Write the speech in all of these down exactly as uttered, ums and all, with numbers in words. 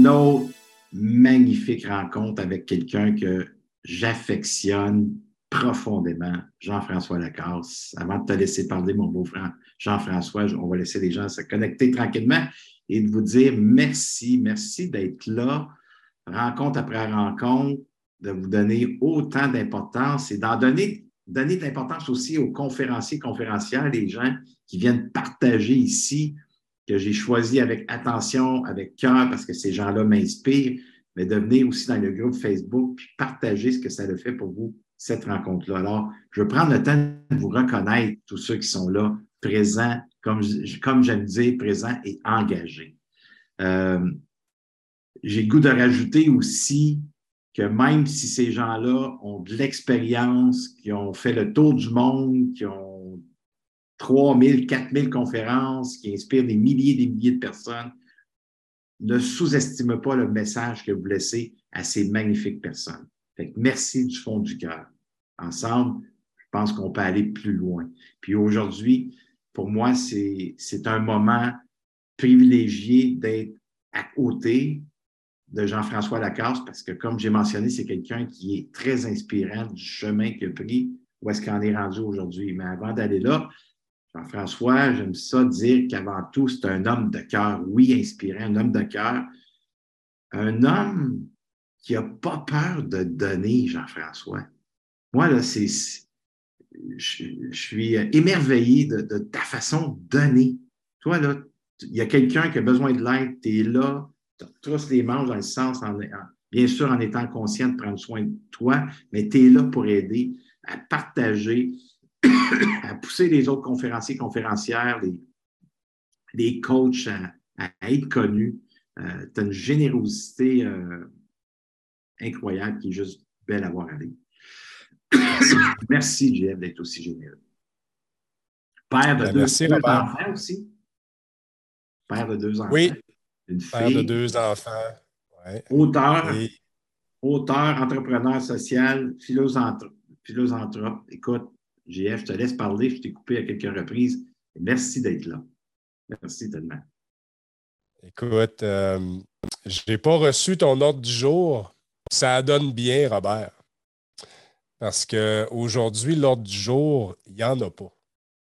une autre magnifique rencontre avec quelqu'un que j'affectionne profondément, Jean-François Lacasse. Avant de te laisser parler, mon beau-frère Jean-François, on va laisser les gens se connecter tranquillement et de vous dire merci, merci d'être là, rencontre après rencontre, de vous donner autant d'importance et d'en donner, donner de l'importance aussi aux conférenciers, conférencières, les gens qui viennent partager ici, que j'ai choisi avec attention, avec cœur, parce que ces gens-là m'inspirent, mais de venir aussi dans le groupe Facebook puis partager ce que ça a fait pour vous, cette rencontre-là. Alors, je vais prendre le temps de vous reconnaître, tous ceux qui sont là, présents, comme, comme j'aime dire, présents et engagés. Euh, j'ai le goût de rajouter aussi que même si ces gens-là ont de l'expérience, qui ont fait le tour du monde, qui ont trois mille, quatre mille conférences, qui inspirent des milliers et des milliers de personnes, ne sous-estimez pas le message que vous laissez à ces magnifiques personnes. Fait que merci du fond du cœur. Ensemble, je pense qu'on peut aller plus loin. Puis aujourd'hui, pour moi, c'est, c'est un moment privilégié d'être à côté de Jean-François Lacasse parce que, comme j'ai mentionné, c'est quelqu'un qui est très inspirant du chemin qu'il a pris, où est-ce qu'on est rendu aujourd'hui. Mais avant d'aller là, Jean-François, j'aime ça dire qu'avant tout, c'est un homme de cœur. Oui, inspirant, un homme de cœur. Un homme qui n'a pas peur de donner, Jean-François. Moi, là, c'est, je, je suis émerveillé de, de ta façon de donner. Toi, là, il y a quelqu'un qui a besoin de l'aide, tu es là, tu te trousses les manches dans le sens, en, en, bien sûr, en étant conscient de prendre soin de toi, mais tu es là pour aider, à partager, à pousser les autres conférenciers, conférencières, les, les coachs à, à être connus. Euh, tu as une générosité euh, incroyable qui est juste belle à voir aller. Merci, Jeff, d'être aussi généreux. Père de Bien, deux, merci, deux Robert. enfants aussi. Père de deux enfants. Oui, une père fille. de deux enfants. Ouais. Auteur, Et... auteur, entrepreneur social, philosanthrop. philosanthrop. Écoute, J F, je te laisse parler, je t'ai coupé à quelques reprises. Merci d'être là. Merci tellement. Écoute, euh, je n'ai pas reçu ton ordre du jour. Ça donne bien, Robert. Parce qu'aujourd'hui, l'ordre du jour, il n'y en a pas.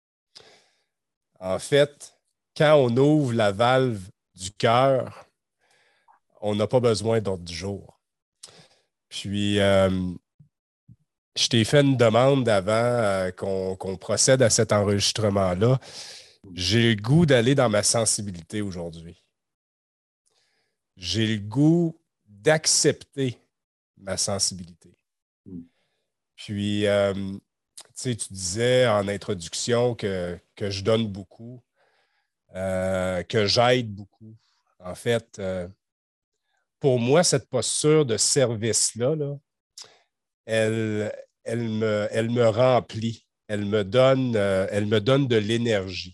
En fait, quand on ouvre la valve du cœur, on n'a pas besoin d'ordre du jour. Puis, euh, je t'ai fait une demande avant euh, qu'on, qu'on procède à cet enregistrement-là. J'ai le goût d'aller dans ma sensibilité aujourd'hui. J'ai le goût d'accepter ma sensibilité. Puis, euh, tu sais, tu disais en introduction que, que je donne beaucoup, euh, que j'aide beaucoup. En fait, euh, pour moi, cette posture de service-là, là, elle, elle, me, elle me remplit. Elle me donne, euh, elle me donne de l'énergie.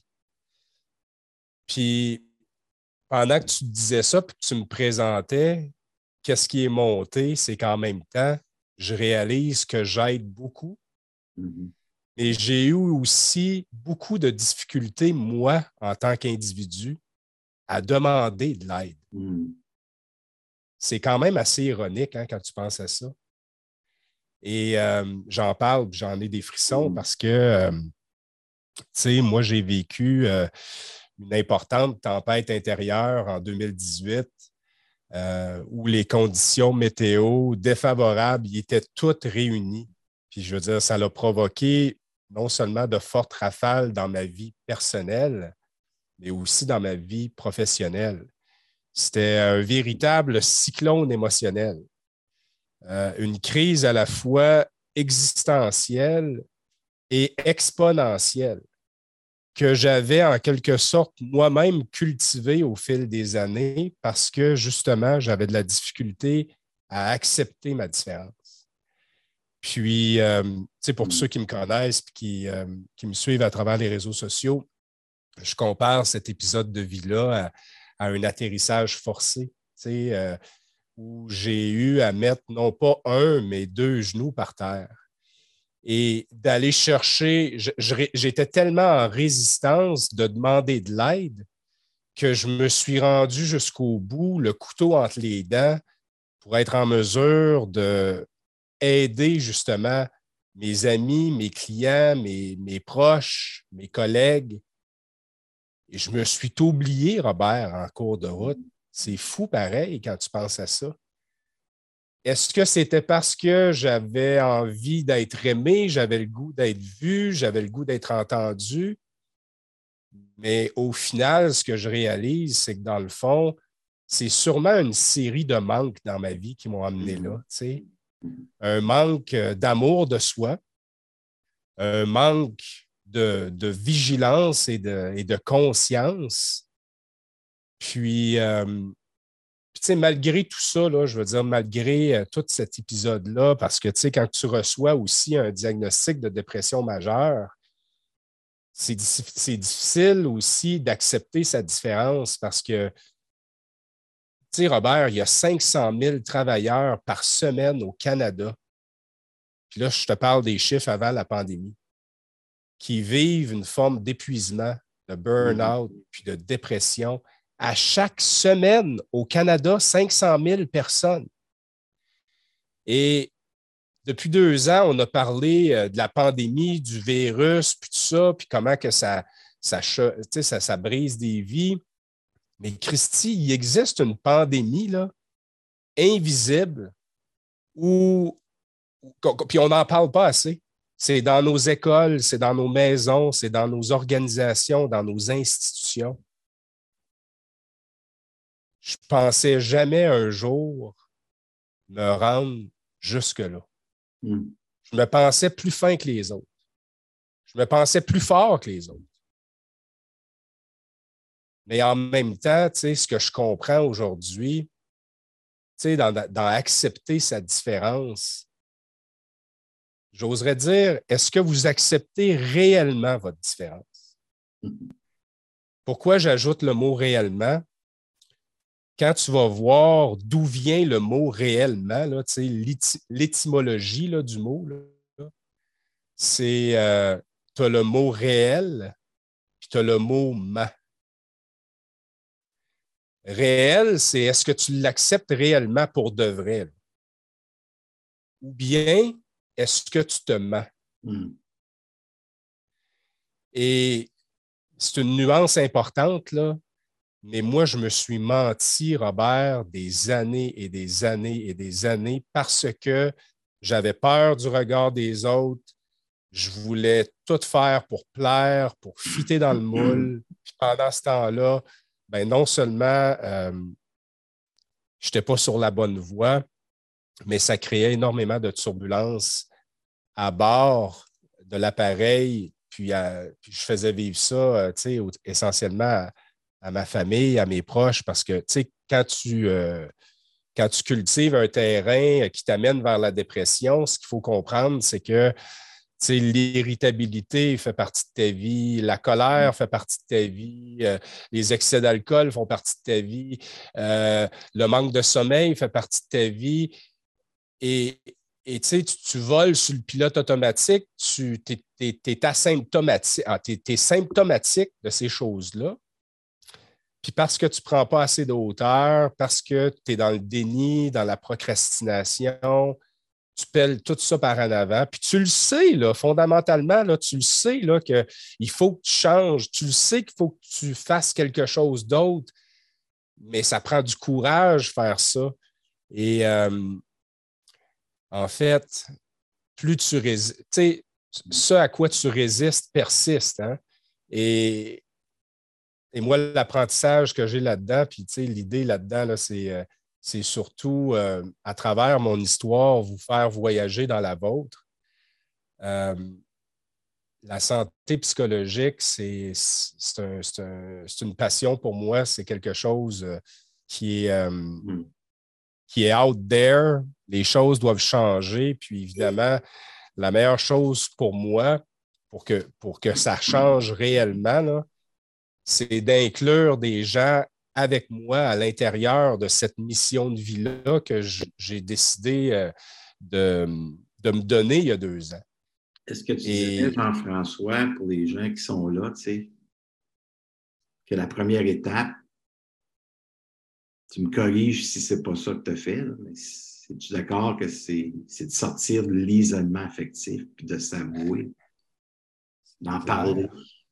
Puis, pendant que tu disais ça, puis que tu me présentais, qu'est-ce qui est monté, c'est qu'en même temps, je réalise que j'aide beaucoup. Mm-hmm. Et j'ai eu aussi beaucoup de difficultés, moi, en tant qu'individu, à demander de l'aide. Mm. C'est quand même assez ironique hein, quand tu penses à ça. Et euh, j'en parle, j'en ai des frissons mm. parce que, euh, tu sais, moi, j'ai vécu euh, une importante tempête intérieure en deux mille dix-huit euh, où les conditions météo défavorables y étaient toutes réunies. Puis, je veux dire, ça l'a provoqué non seulement de fortes rafales dans ma vie personnelle, mais aussi dans ma vie professionnelle. C'était un véritable cyclone émotionnel. Euh, une crise à la fois existentielle et exponentielle que j'avais en quelque sorte moi-même cultivée au fil des années parce que justement, j'avais de la difficulté à accepter ma différence. Puis, euh, tu sais, pour mmh. ceux qui me connaissent et qui, euh, qui me suivent à travers les réseaux sociaux, je compare cet épisode de vie-là à, à un atterrissage forcé, tu sais, euh, où j'ai eu à mettre non pas un, mais deux genoux par terre. Et d'aller chercher, je, je, j'étais tellement en résistance de demander de l'aide que je me suis rendu jusqu'au bout, le couteau entre les dents, pour être en mesure d'aider justement mes amis, mes clients, mes, mes proches, mes collègues. Et je me suis oublié, Robert, en cours de route. C'est fou pareil quand tu penses à ça. Est-ce que c'était parce que j'avais envie d'être aimé, j'avais le goût d'être vu, j'avais le goût d'être entendu? Mais au final, ce que je réalise, c'est que dans le fond, c'est sûrement une série de manques dans ma vie qui m'ont amené là. Tu sais. Un manque d'amour de soi, un manque de, de vigilance et de, et de conscience. Puis, euh, puis tu sais, malgré tout ça, là, je veux dire, malgré euh, tout cet épisode-là, parce que tu sais, quand tu reçois aussi un diagnostic de dépression majeure, c'est, c'est difficile aussi d'accepter sa différence parce que, tu sais, Robert, il y a cinq cent mille travailleurs par semaine au Canada. Puis là, je te parle des chiffres avant la pandémie, qui vivent une forme d'épuisement, de burn-out, puis de dépression. À chaque semaine au Canada, cinq cent mille personnes. Et depuis deux ans, on a parlé de la pandémie, du virus, puis tout ça, puis comment que ça, ça, ça, ça brise des vies. Mais Christy, il existe une pandémie là, invisible où, puis on n'en parle pas assez. C'est dans nos écoles, c'est dans nos maisons, c'est dans nos organisations, dans nos institutions. Je ne pensais jamais un jour me rendre jusque-là. Mm. Je me pensais plus fin que les autres. Je me pensais plus fort que les autres. Mais en même temps, tu sais, ce que je comprends aujourd'hui, tu sais, dans, dans accepter sa différence, j'oserais dire, est-ce que vous acceptez réellement votre différence? Pourquoi j'ajoute le mot réellement? Quand tu vas voir d'où vient le mot réellement, là, l'étymologie là, du mot, là, c'est euh, tu as le mot réel, puis tu as le mot ment. Réel, c'est est-ce que tu l'acceptes réellement pour de vrai? Là? Ou bien est-ce que tu te mens? Mm. Et c'est une nuance importante, là. Mais moi, je me suis menti, Robert, des années et des années et des années parce que j'avais peur du regard des autres. Je voulais tout faire pour plaire, pour fitter dans le moule. Puis pendant ce temps-là, ben non seulement euh, je n'étais pas sur la bonne voie, mais ça créait énormément de turbulences à bord de l'appareil. Puis, à, puis je faisais vivre ça, euh, tu sais, essentiellement à, à ma famille, à mes proches, parce que, tu sais, quand tu, euh, quand tu cultives un terrain qui t'amène vers la dépression, ce qu'il faut comprendre, c'est que, tu sais, l'irritabilité fait partie de ta vie, la colère fait partie de ta vie, euh, les excès d'alcool font partie de ta vie, euh, le manque de sommeil fait partie de ta vie. Et, et tu sais, tu, tu voles sur le pilote automatique, tu es, es asymptomatique, ah, tu es symptomatique de ces choses-là. Puis parce que tu ne prends pas assez de hauteur, parce que tu es dans le déni, dans la procrastination, tu pelles tout ça par en avant. Puis tu le sais, là, fondamentalement, là, tu le sais là, qu'il faut que tu changes. Tu le sais qu'il faut que tu fasses quelque chose d'autre. Mais ça prend du courage faire ça. Et euh, en fait, plus tu résistes, tu sais, ce à quoi tu résistes persiste. Hein? Et Et moi, l'apprentissage que j'ai là-dedans, puis tu sais, l'idée là-dedans, là, c'est, euh, c'est surtout euh, à travers mon histoire, vous faire voyager dans la vôtre. Euh, la santé psychologique, c'est, c'est, un, c'est, un, c'est une passion pour moi. C'est quelque chose qui est, euh, mm. qui est out there. Les choses doivent changer. Puis évidemment, la meilleure chose pour moi, pour que, pour que ça change réellement, là, c'est d'inclure des gens avec moi à l'intérieur de cette mission de vie-là que j'ai décidé de, de me donner il y a deux ans. Est-ce que tu Et... dirais, Jean-François, pour les gens qui sont là, tu sais, que la première étape, tu me corriges si c'est pas ça que tu as fait, là, mais es-tu d'accord que c'est de sortir de l'isolement affectif puis de s'avouer, d'en parler?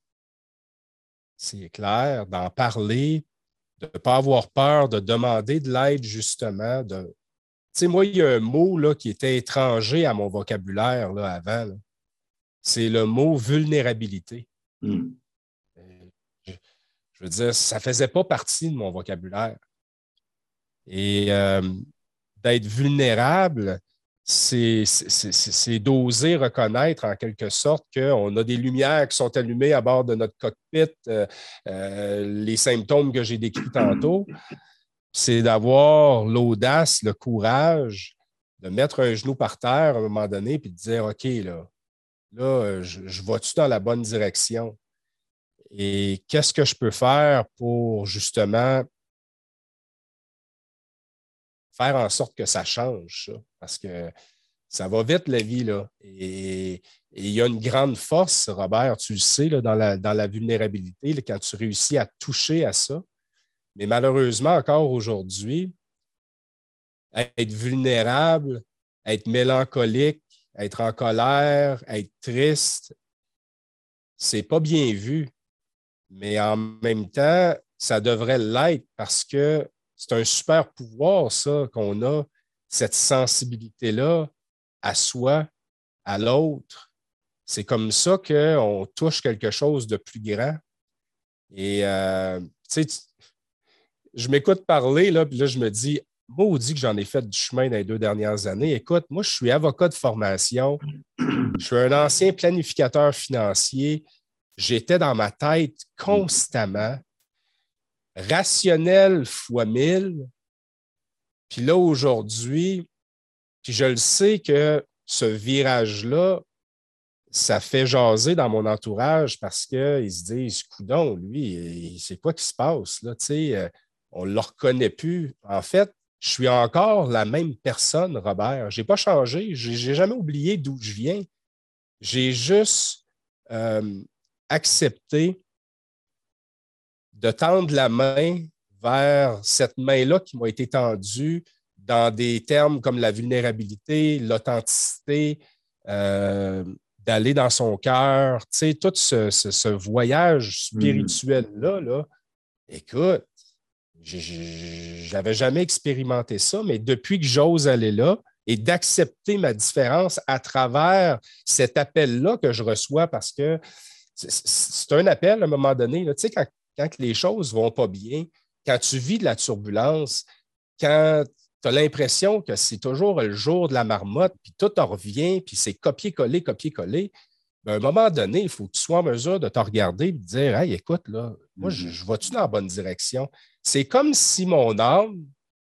C'est clair, d'en parler, de ne pas avoir peur, de demander de l'aide, justement. De... Tu sais, moi, il y a un mot là, qui était étranger à mon vocabulaire là, avant. Là. C'est le mot vulnérabilité. Mm. Je, je veux dire, ça ne faisait pas partie de mon vocabulaire. Et euh, d'être vulnérable, c'est d'oser reconnaître en quelque sorte qu'on a des lumières qui sont allumées à bord de notre cockpit, euh, euh, les symptômes que j'ai décrits tantôt. C'est d'avoir l'audace, le courage de mettre un genou par terre à un moment donné puis de dire OK, là, là je, je vais-tu dans la bonne direction? Et qu'est-ce que je peux faire pour justement faire en sorte que ça change, ça? Parce que ça va vite, la vie, là. Et il y a une grande force, Robert, tu le sais, là, dans, la, dans la vulnérabilité, là, quand tu réussis à toucher à ça. Mais malheureusement, encore aujourd'hui, être vulnérable, être mélancolique, être en colère, être triste, c'est pas bien vu. Mais en même temps, ça devrait l'être parce que c'est un super pouvoir, ça, qu'on a, cette sensibilité-là à soi, à l'autre. C'est comme ça qu'on touche quelque chose de plus grand. Et, euh, tu sais, je m'écoute parler, là, puis là, je me dis, maudit que j'en ai fait du chemin dans les deux dernières années. Écoute, moi, je suis avocat de formation. Je suis un ancien planificateur financier. J'étais dans ma tête constamment, rationnel fois mille. Puis là, aujourd'hui, puis je le sais que ce virage-là, ça fait jaser dans mon entourage parce qu'ils se disent, coudonc, lui, c'est quoi qui se passe? Là, tu sais, on ne le reconnaît plus. En fait, je suis encore la même personne, Robert. Je n'ai pas changé. Je n'ai jamais oublié d'où je viens. J'ai juste euh, accepté de tendre la main vers cette main-là qui m'a été tendue dans des termes comme la vulnérabilité, l'authenticité, euh, d'aller dans son cœur, tu sais, tout ce, ce, ce voyage spirituel-là, là, écoute, je n'avais jamais expérimenté ça, mais depuis que j'ose aller là et d'accepter ma différence à travers cet appel-là que je reçois, parce que c'est un appel à un moment donné, là, tu sais, quand, quand les choses ne vont pas bien, quand tu vis de la turbulence, quand tu as l'impression que c'est toujours le jour de la marmotte, puis tout en revient, puis c'est copier-coller, copier-coller, ben, à un moment donné, il faut que tu sois en mesure de te regarder et de dire, hey, écoute, là, moi, je, je vais-tu dans la bonne direction? C'est comme si mon âme,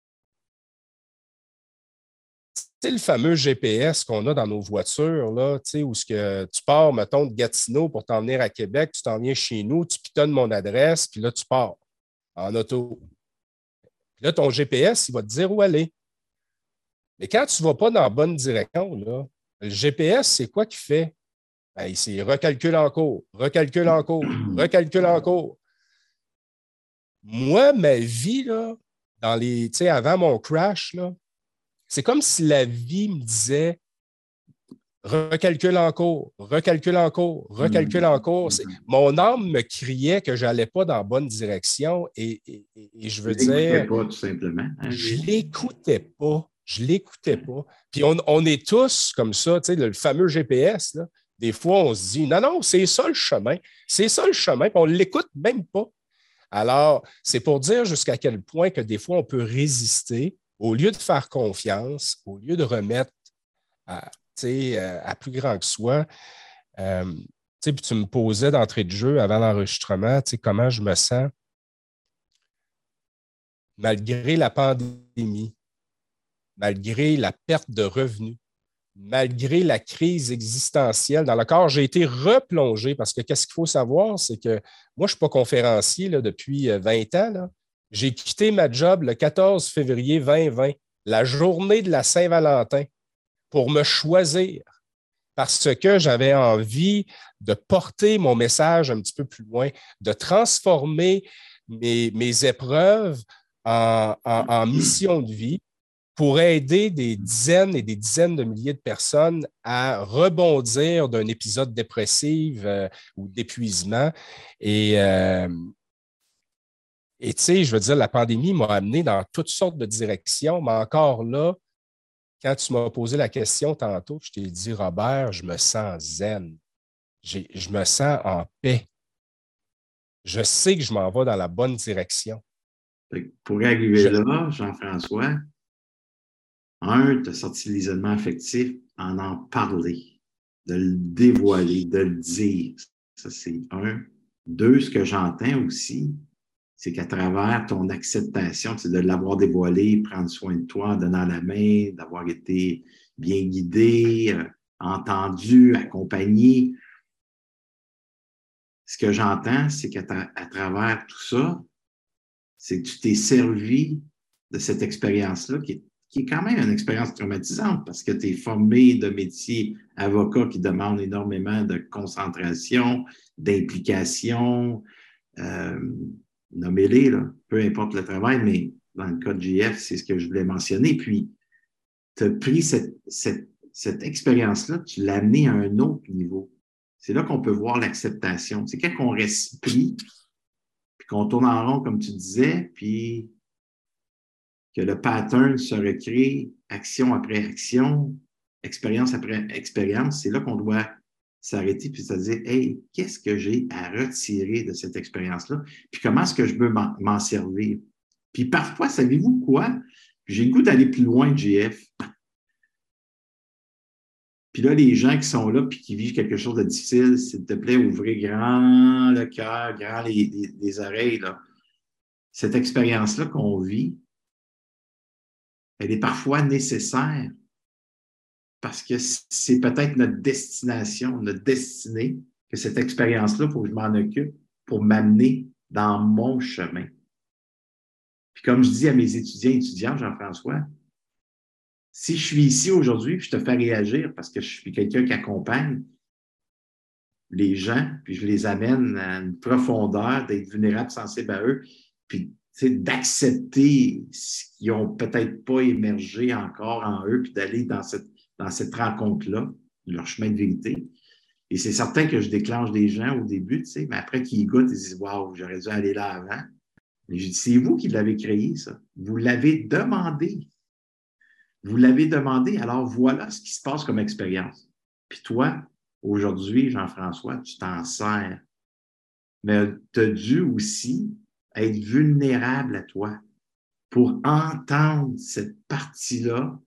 c'est le fameux G P S qu'on a dans nos voitures, là, où ce que tu pars, mettons, de Gatineau pour t'en venir à Québec, tu t'en viens chez nous, tu pitonnes mon adresse, puis là, tu pars en auto. Puis là, ton G P S, il va te dire où aller. Mais quand tu ne vas pas dans la bonne direction, là, le G P S, c'est quoi qu'il fait? Ben, il recalcule en cours, recalcule en cours, recalcule en cours. Moi, ma vie, là, dans les, tu sais, avant mon crash, là, c'est comme si la vie me disait recalcule en cours, recalcule en cours, recalcule en cours. Mon âme me criait que je n'allais pas dans la bonne direction et, et, et je veux dire. Pas, tout simplement. Hein, je ne l'écoutais pas. Je ne l'écoutais pas. Puis on, on est tous comme ça, tu sais, le fameux G P S, là. Des fois, on se dit non, non, c'est ça le chemin. C'est ça le chemin, puis on ne l'écoute même pas. Alors, c'est pour dire jusqu'à quel point que des fois, on peut résister au lieu de faire confiance, au lieu de remettre à, à plus grand que soi. Euh, puis tu me posais d'entrée de jeu avant l'enregistrement, comment je me sens malgré la pandémie, malgré la perte de revenus, malgré la crise existentielle dans le corps, j'ai été replongé parce que qu'est-ce qu'il faut savoir, c'est que moi, je ne suis pas conférencier là, depuis vingt ans. Là. J'ai quitté ma job le quatorze février vingt vingt, la journée de la Saint-Valentin, pour me choisir parce que j'avais envie de porter mon message un petit peu plus loin, de transformer mes, mes épreuves en, en, en mission de vie pour aider des dizaines et des dizaines de milliers de personnes à rebondir d'un épisode dépressif euh, ou d'épuisement. Et, euh, et tu sais, je veux dire, la pandémie m'a amené dans toutes sortes de directions, mais encore là, quand tu m'as posé la question tantôt, je t'ai dit, Robert, je me sens zen. J'ai, je me sens en paix. Je sais que je m'en vais dans la bonne direction. Pour arriver Je... là, Jean-François, un, tu as sorti l'isolement affectif en en parler, de le dévoiler, de le dire. Ça, c'est un. Deux, ce que j'entends aussi, c'est qu'à travers ton acceptation, c'est de l'avoir dévoilé, prendre soin de toi en donnant la main, d'avoir été bien guidé, euh, entendu, accompagné. Ce que j'entends, c'est qu'à tra- à travers tout ça, c'est que tu t'es servi de cette expérience-là qui est, qui est quand même une expérience traumatisante parce que tu es formé de métier avocat qui demande énormément de concentration, d'implication, euh, nommez-les, là, peu importe le travail, mais dans le cas de J F, c'est ce que je voulais mentionner. Puis, tu as pris cette, cette, cette expérience-là, tu l'as amenée à un autre niveau. C'est là qu'on peut voir l'acceptation. C'est quand on reste pris, puis qu'on tourne en rond, comme tu disais, puis que le pattern se recrée action après action, expérience après expérience, c'est là qu'on doit s'arrêter puis se dire, hey, qu'est-ce que j'ai à retirer de cette expérience-là? Puis comment est-ce que je peux m'en servir? Puis parfois, savez-vous quoi? J'ai le goût d'aller plus loin de J F. Puis là, les gens qui sont là puis qui vivent quelque chose de difficile, s'il te plaît, ouvrez grand le cœur, grand les, les, les oreilles. Là. Cette expérience-là qu'on vit, elle est parfois nécessaire parce que c'est peut-être notre destination, notre destinée, que cette expérience-là, il faut que je m'en occupe pour m'amener dans mon chemin. Puis comme je dis à mes étudiants et étudiantes, Jean-François, si je suis ici aujourd'hui, puis je te fais réagir parce que je suis quelqu'un qui accompagne les gens, puis je les amène à une profondeur, d'être vulnérable, sensible à eux, puis d'accepter ce qu'ils n'ont peut-être pas émergé encore en eux, puis d'aller dans cette, dans cette rencontre-là, leur chemin de vérité. Et c'est certain que je déclenche des gens au début, tu sais, mais après qu'ils goûtent, ils disent « Wow, j'aurais dû aller là avant ». Mais je dis « C'est vous qui l'avez créé, ça. Vous l'avez demandé. Vous l'avez demandé, alors voilà ce qui se passe comme expérience. Puis toi, aujourd'hui, Jean-François, tu t'en sers. Mais tu as dû aussi être vulnérable à toi pour entendre cette partie-là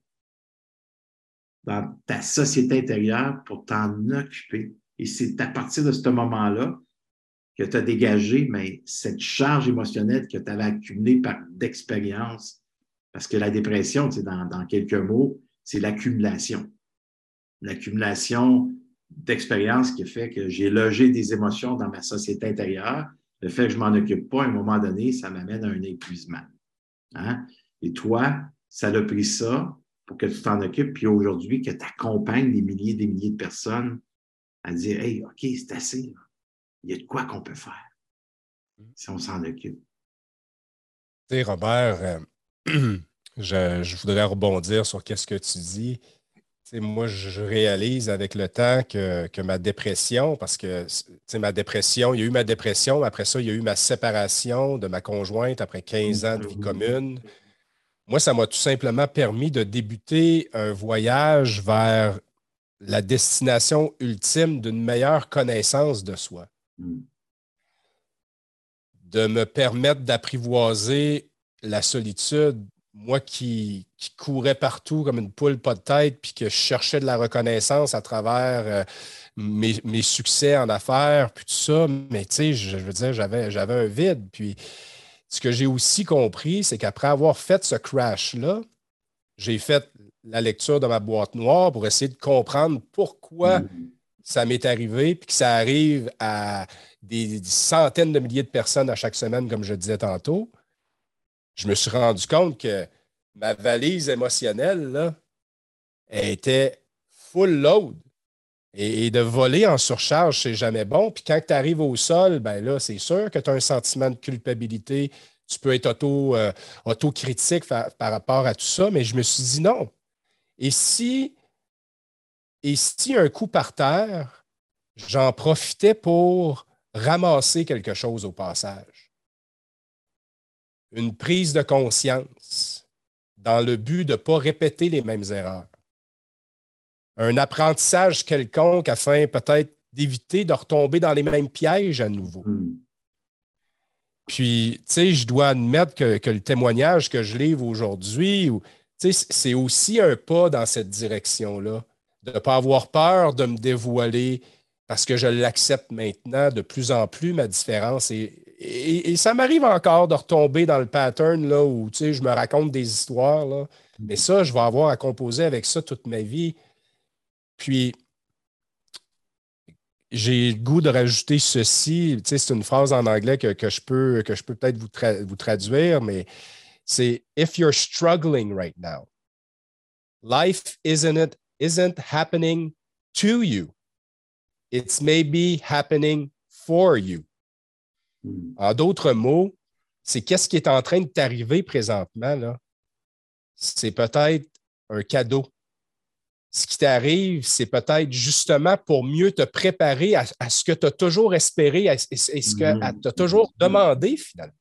dans ta société intérieure pour t'en occuper. Et c'est à partir de ce moment-là que tu as dégagé mais, cette charge émotionnelle que tu avais accumulée par d'expérience. Parce que la dépression, dans, dans quelques mots, c'est l'accumulation. L'accumulation d'expérience qui fait que j'ai logé des émotions dans ma société intérieure. Le fait que je ne m'en occupe pas, à un moment donné, ça m'amène à un épuisement. Hein? Et toi, ça l'a pris ça pour que tu t'en occupes, puis aujourd'hui, que tu accompagnes des milliers et des milliers de personnes à dire « Hey, OK, c'est assez. Là. Il y a de quoi qu'on peut faire si on s'en occupe. » Tu sais, Robert, euh, je, je voudrais rebondir sur ce que tu dis. T'sais, moi, je réalise avec le temps que, que ma dépression, parce que ma dépression, il y a eu ma dépression, après ça, il y a eu ma séparation de ma conjointe après quinze ans de vie commune. Moi, ça m'a tout simplement permis de débuter un voyage vers la destination ultime d'une meilleure connaissance de soi. Mm. De me permettre d'apprivoiser la solitude. Moi qui, qui courais partout comme une poule pas de tête, puis que je cherchais de la reconnaissance à travers euh, mes, mes succès en affaires, puis tout ça, mais tu sais, je, je veux dire, j'avais, j'avais un vide. Puis ce que j'ai aussi compris, c'est qu'après avoir fait ce crash-là, j'ai fait la lecture de ma boîte noire pour essayer de comprendre pourquoi mm-hmm. ça m'est arrivé, puis que ça arrive à des, des centaines de milliers de personnes à chaque semaine, comme je disais tantôt. Je me suis rendu compte que ma valise émotionnelle, là, elle était full load. Et, et de voler en surcharge, c'est jamais bon. Puis quand tu arrives au sol, ben là, c'est sûr que tu as un sentiment de culpabilité. tu peux être auto, euh, autocritique fa- par rapport à tout ça, mais je me suis dit non. Et si, et si un coup par terre, j'en profitais pour ramasser quelque chose au passage? Une prise de conscience dans le but de ne pas répéter les mêmes erreurs. Un apprentissage quelconque afin peut-être d'éviter de retomber dans les mêmes pièges à nouveau. Mm. Puis, tu sais, je dois admettre que, que le témoignage que je livre aujourd'hui, c'est aussi un pas dans cette direction-là, de ne pas avoir peur de me dévoiler parce que je l'accepte maintenant de plus en plus, ma différence. Et, et, et ça m'arrive encore de retomber dans le pattern là, où je me raconte des histoires. Là. Mais ça, je vais avoir à composer avec ça toute ma vie. Puis, j'ai le goût de rajouter ceci. Tu sais, c'est une phrase en anglais que, que je peux, que je peux peut-être vous, tra- vous traduire, mais c'est If you're struggling right now, life isn't, it, isn't happening to you. It's maybe happening for you. Mm. En d'autres mots, c'est qu'est-ce qui est en train de t'arriver présentement, là? C'est peut-être un cadeau. Ce qui t'arrive, c'est peut-être justement pour mieux te préparer à, à ce que tu as toujours espéré et ce que tu as toujours demandé finalement.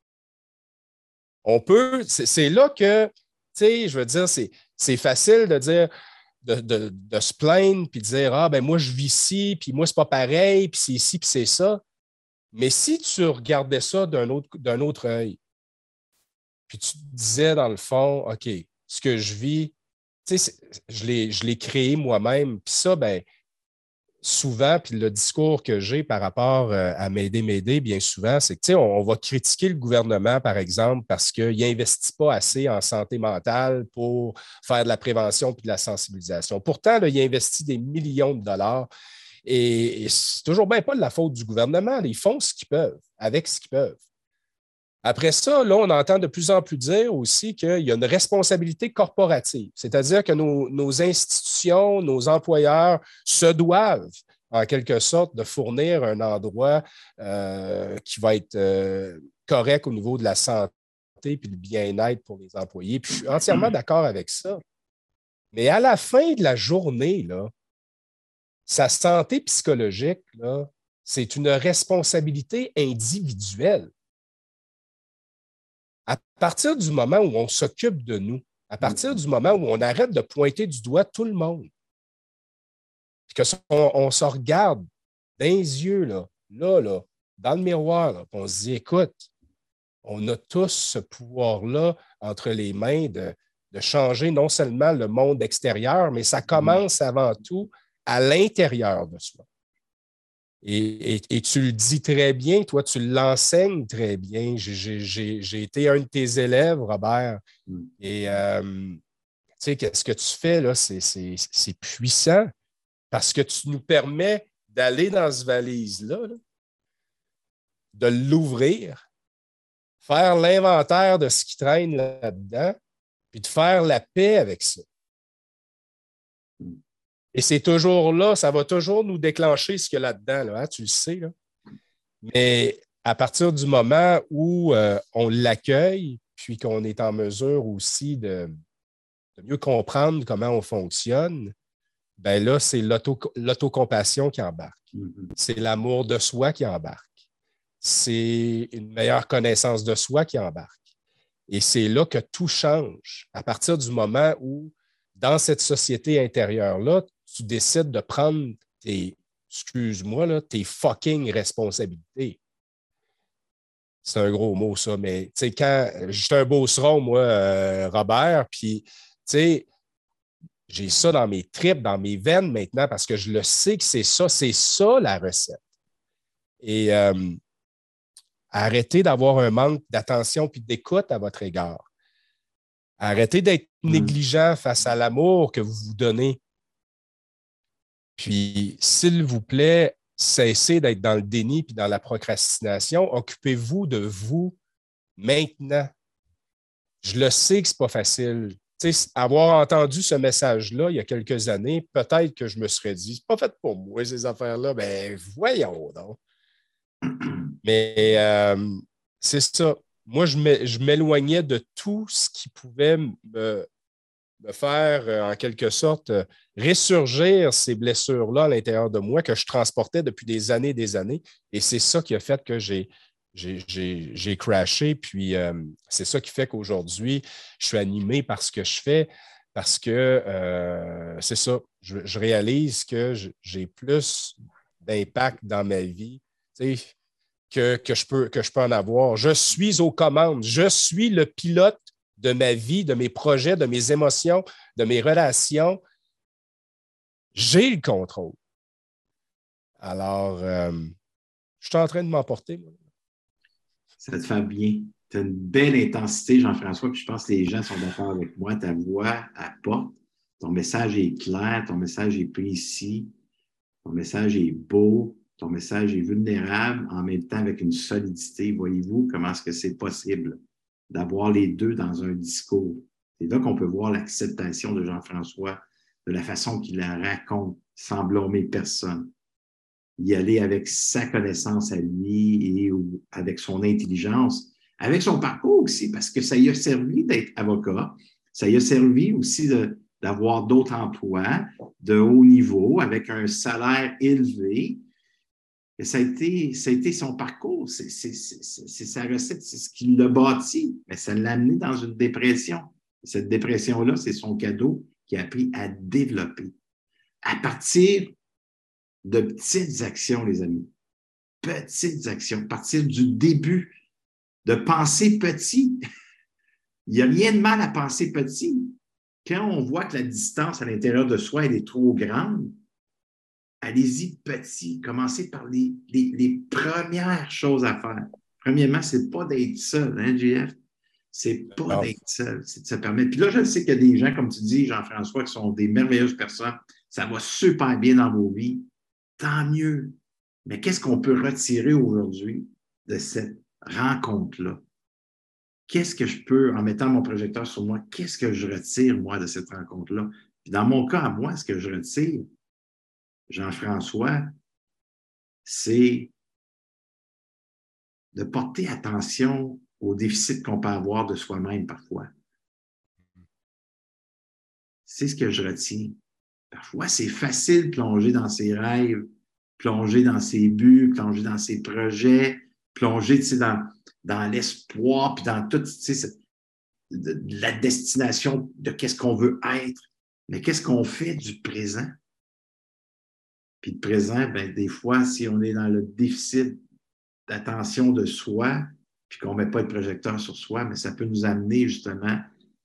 On peut, c'est, c'est là que, tu sais, je veux dire, c'est, c'est facile de dire, de, de, de se plaindre puis de dire, ah, ben moi, je vis ci, puis moi, c'est pas pareil, puis c'est ci, puis c'est ça. Mais si tu regardais ça d'un autre, d'un autre œil, puis tu te disais dans le fond, OK, ce que je vis, tu sais, je l'ai, je l'ai créé moi-même. Puis ça, ben, souvent, puis le discours que j'ai par rapport à m'aider, m'aider, bien souvent, c'est que, tu sais, on, on va critiquer le gouvernement, par exemple, parce qu'il n'investit pas assez en santé mentale pour faire de la prévention puis de la sensibilisation. Pourtant, là, il investit des millions de dollars et, et c'est toujours bien pas de la faute du gouvernement. Ils font ce qu'ils peuvent, avec ce qu'ils peuvent. Après ça, là, on entend de plus en plus dire aussi qu'il y a une responsabilité corporative, c'est-à-dire que nos, nos institutions, nos employeurs se doivent, en quelque sorte, de fournir un endroit euh, qui va être euh, correct au niveau de la santé et du bien-être pour les employés. Puis je suis entièrement d'accord avec ça. Mais à la fin de la journée, là, sa santé psychologique, là, c'est une responsabilité individuelle. À partir du moment où on s'occupe de nous, à partir du moment où on arrête de pointer du doigt tout le monde, puis qu'on on se regarde dans les yeux, là, là, là, dans le miroir, là, puis on se dit, écoute, on a tous ce pouvoir-là entre les mains de, de changer non seulement le monde extérieur, mais ça commence avant tout à l'intérieur de soi. Et, et, et tu le dis très bien, toi, tu l'enseignes très bien. J'ai, j'ai, j'ai été un de tes élèves, Robert. Mm. Et euh, tu sais, qu'est-ce que tu fais là? C'est, c'est, c'est puissant parce que tu nous permets d'aller dans ce valise-là, là, de l'ouvrir, faire l'inventaire de ce qui traîne là-dedans, puis de faire la paix avec ça. Mm. Et c'est toujours là, ça va toujours nous déclencher ce qu'il y a là-dedans, là, hein, tu le sais. Là. Mais à partir du moment où euh, on l'accueille, puis qu'on est en mesure aussi de, de mieux comprendre comment on fonctionne, ben là, c'est l'auto, l'autocompassion qui embarque. Mm-hmm. C'est l'amour de soi qui embarque. C'est une meilleure connaissance de soi qui embarque. Et c'est là que tout change. À partir du moment où, dans cette société intérieure-là, tu décides de prendre tes, excuse-moi, là, tes fucking responsabilités. C'est un gros mot, ça, mais tu sais, quand j'étais un beauceron, moi, euh, Robert, puis tu sais, j'ai ça dans mes tripes, dans mes veines maintenant, parce que je le sais que c'est ça, c'est ça la recette. Et euh, arrêtez d'avoir un manque d'attention puis d'écoute à votre égard. Arrêtez d'être mmh. négligent face à l'amour que vous vous donnez. Puis, s'il vous plaît, cessez d'être dans le déni puis dans la procrastination. Occupez-vous de vous maintenant. Je le sais que ce n'est pas facile. Tu sais, avoir entendu ce message-là il y a quelques années, peut-être que je me serais dit, c'est pas fait pour moi, ces affaires-là. Ben, voyons donc. Mais euh, c'est ça. moi, je m'éloignais de tout ce qui pouvait me, me faire, euh, en quelque sorte, euh, ressurgir ces blessures-là à l'intérieur de moi que je transportais depuis des années et des années. Et c'est ça qui a fait que j'ai, j'ai, j'ai, j'ai crashé. Puis euh, c'est ça qui fait qu'aujourd'hui, je suis animé par ce que je fais parce que euh, c'est ça. Je, je réalise que je- j'ai plus d'impact dans ma vie, tu sais, que, que, je peux, que je peux en avoir. Je suis aux commandes. Je suis le pilote de ma vie, de mes projets, de mes émotions, de mes relations. J'ai le contrôle. Alors, euh, je suis en train de m'emporter. Moi. Ça te fait bien. Tu as une belle intensité, Jean-François, puis je pense que les gens sont d'accord avec moi. Ta voix apporte. Ton message est clair, ton message est précis, ton message est beau, ton message est vulnérable, en même temps avec une solidité. Voyez-vous comment est-ce que c'est possible d'avoir les deux dans un discours? C'est là qu'on peut voir l'acceptation de Jean-François, de la façon qu'il la raconte, sans blâmer personne. Y aller avec sa connaissance à lui et avec son intelligence, avec son parcours aussi, parce que ça y a servi d'être avocat, ça y a servi aussi de, d'avoir d'autres emplois de haut niveau avec un salaire élevé. Et ça a été, ça a été son parcours, c'est, c'est, c'est, c'est sa recette, c'est ce qui l'a bâti, mais ça l'a amené dans une dépression. Cette dépression-là, c'est son cadeau qui a appris à développer. À partir de petites actions, les amis. Petites actions. À partir du début, de penser petit. Il n'y a rien de mal à penser petit. Quand on voit que la distance à l'intérieur de soi, elle est trop grande, allez-y petit. Commencez par les, les, les premières choses à faire. Premièrement, ce n'est pas d'être seul, hein, J F? C'est pas d'être seul, c'est de se permettre. Puis là, je sais qu'il y a des gens, comme tu dis, Jean-François, qui sont des merveilleuses personnes. Ça va super bien dans vos vies. Tant mieux. Mais qu'est-ce qu'on peut retirer aujourd'hui de cette rencontre-là? Qu'est-ce que je peux, en mettant mon projecteur sur moi, qu'est-ce que je retire, moi, de cette rencontre-là? Puis dans mon cas, à moi, ce que je retire, Jean-François, c'est de porter attention aux déficits qu'on peut avoir de soi-même parfois. C'est ce que je retiens. Parfois, c'est facile de plonger dans ses rêves, plonger dans ses buts, plonger dans ses projets, plonger dans, dans l'espoir, puis dans toute la destination de qu'est-ce qu'on veut être. Mais qu'est-ce qu'on fait du présent? Puis le présent, ben, des fois, si on est dans le déficit d'attention de soi, puis qu'on ne met pas de projecteur sur soi, mais ça peut nous amener justement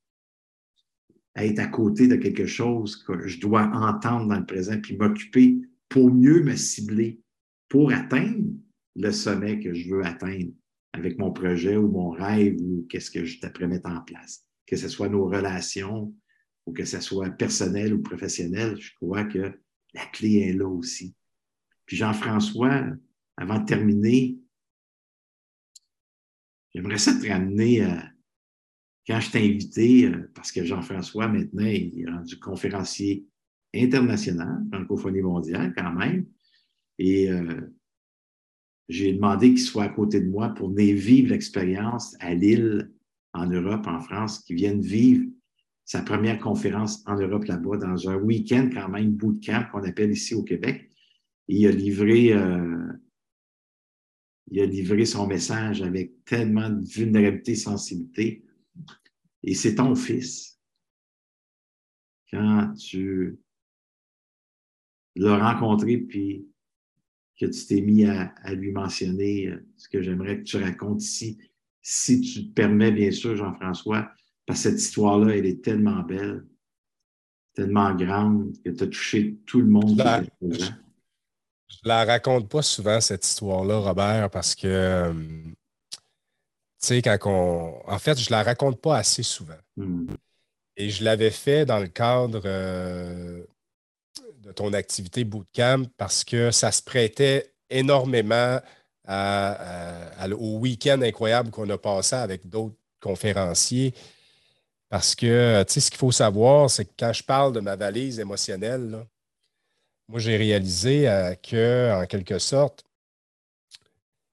à être à côté de quelque chose que je dois entendre dans le présent, puis m'occuper pour mieux me cibler, pour atteindre le sommet que je veux atteindre avec mon projet ou mon rêve ou qu'est-ce que je t'apprends mettre en place. Que ce soit nos relations ou que ce soit personnel ou professionnel, je crois que la clé est là aussi. Puis Jean-François, avant de terminer, j'aimerais ça te ramener à quand je t'ai invité, parce que Jean-François, maintenant, il est rendu conférencier international, francophonie mondiale quand même, et euh, j'ai demandé qu'il soit à côté de moi pour venir vivre l'expérience à Lille, en Europe, en France, qu'il vienne vivre sa première conférence en Europe là-bas, dans un week-end quand même, bootcamp qu'on appelle ici au Québec. Et il a livré, euh, il a livré son message avec tellement de vulnérabilité et sensibilité. Et c'est ton fils. Quand tu l'as rencontré, puis que tu t'es mis à, à lui mentionner ce que j'aimerais que tu racontes ici, si tu te permets, bien sûr, Jean-François, parce que cette histoire-là, elle est tellement belle, tellement grande, que tu as touché tout le monde Je qui la, était présent. je, je la raconte pas souvent, cette histoire-là, Robert, parce que, euh, tu sais, quand on. En fait, je la raconte pas assez souvent. Hmm. Et je l'avais fait dans le cadre euh, de ton activité bootcamp parce que ça se prêtait énormément à, à, à, au week-end incroyable qu'on a passé avec d'autres conférenciers. Parce que, tu sais, ce qu'il faut savoir, c'est que quand je parle de ma valise émotionnelle, là, moi, j'ai réalisé euh, que, en quelque sorte,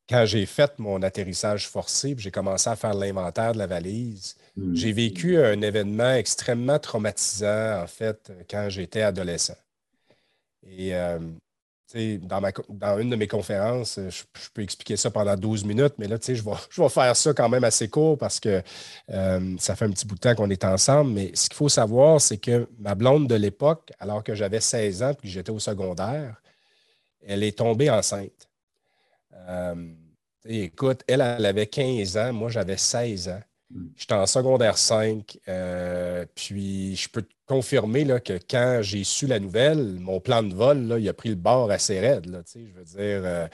quand j'ai fait mon atterrissage forcé, j'ai commencé à faire l'inventaire de la valise, mmh. j'ai vécu un événement extrêmement traumatisant, en fait, quand j'étais adolescent. Et euh, dans, ma, dans une de mes conférences, je, je peux expliquer ça pendant douze minutes, mais là, je vais, je vais faire ça quand même assez court parce que euh, ça fait un petit bout de temps qu'on est ensemble. Mais ce qu'il faut savoir, c'est que ma blonde de l'époque, alors que j'avais seize ans puis que j'étais au secondaire, elle est tombée enceinte. Euh, écoute, elle, elle avait quinze ans, moi, j'avais seize ans. J'étais en secondaire cinq, euh, puis je peux te confirmer là, que quand j'ai su la nouvelle, mon plan de vol, là, il a pris le bord assez raide. Là, je veux dire, euh,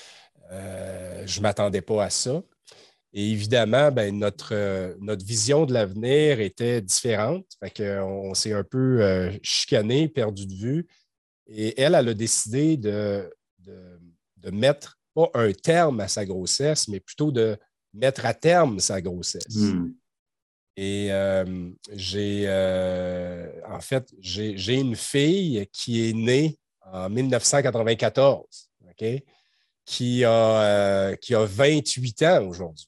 euh, je ne m'attendais pas à ça. Et évidemment, ben, notre, euh, notre vision de l'avenir était différente. Fait qu'on on s'est un peu euh, chicané, perdu de vue. Et elle, elle a décidé de, de, de mettre pas un terme à sa grossesse, mais plutôt de mettre à terme sa grossesse. Mm. Et euh, j'ai, euh, en fait, j'ai, j'ai une fille qui est née en dix-neuf cent quatre-vingt-quatorze, okay? qui, a, euh, qui a vingt-huit ans aujourd'hui.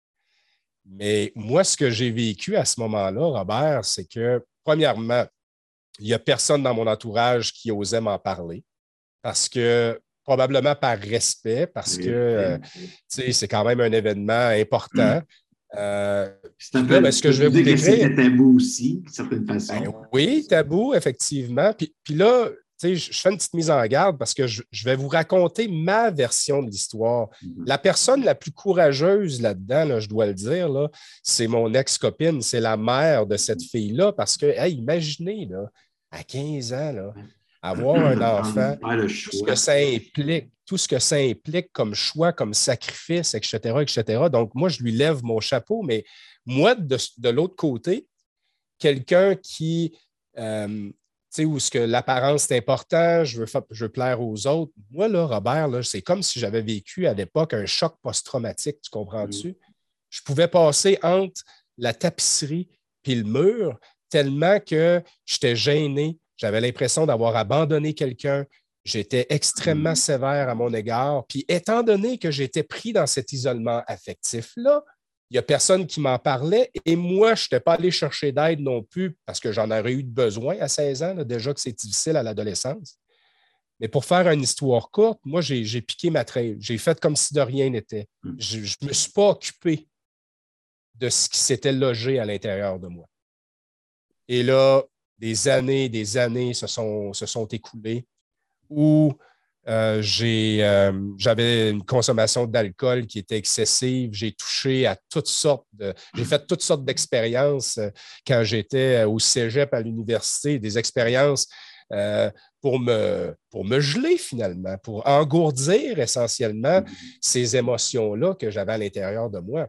Mais moi, ce que j'ai vécu à ce moment-là, Robert, c'est que, premièrement, il n'y a personne dans mon entourage qui osait m'en parler parce que, probablement par respect, parce que euh, c'est quand même un événement important. Euh, c'est un peu, là, ce que je vais vous décrire, c'était tabou aussi, d'une certaine façon. Ben, oui, tabou, effectivement. Puis, puis là, je, je fais une petite mise en garde parce que je, je vais vous raconter ma version de l'histoire. Mm-hmm. La personne la plus courageuse là-dedans, là, je dois le dire, là, c'est mon ex-copine, c'est la mère de cette fille-là, parce que, hey, imaginez, là, à quinze ans, là, avoir un enfant, tout ce que ça implique, tout ce que ça implique comme choix, comme sacrifice, et cetera, et cetera. Donc, moi, je lui lève mon chapeau, mais moi, de, de l'autre côté, quelqu'un qui, euh, tu sais, où ce que l'apparence est important, je veux, je veux plaire aux autres. Moi, là, Robert, là, c'est comme si j'avais vécu à l'époque un choc post-traumatique, tu comprends-tu? Mm. Je pouvais passer entre la tapisserie et le mur tellement que j'étais gêné. J'avais l'impression d'avoir abandonné quelqu'un. J'étais extrêmement mm. sévère à mon égard. Puis, étant donné que j'étais pris dans cet isolement affectif-là, il n'y a personne qui m'en parlait et moi, je n'étais pas allé chercher d'aide non plus parce que j'en aurais eu besoin à seize ans, là, déjà que c'est difficile à l'adolescence. Mais pour faire une histoire courte, moi, j'ai, j'ai piqué ma traîne. J'ai fait comme si de rien n'était. Je ne me suis pas occupé de ce qui s'était logé à l'intérieur de moi. Et là, des années, des années se sont, se sont écoulées où Euh, j'ai, euh, j'avais une consommation d'alcool qui était excessive. J'ai touché à toutes sortes de... J'ai fait toutes sortes d'expériences euh, quand j'étais au cégep à l'université, des expériences euh, pour, me, pour me geler finalement, pour engourdir essentiellement ces émotions-là que j'avais à l'intérieur de moi.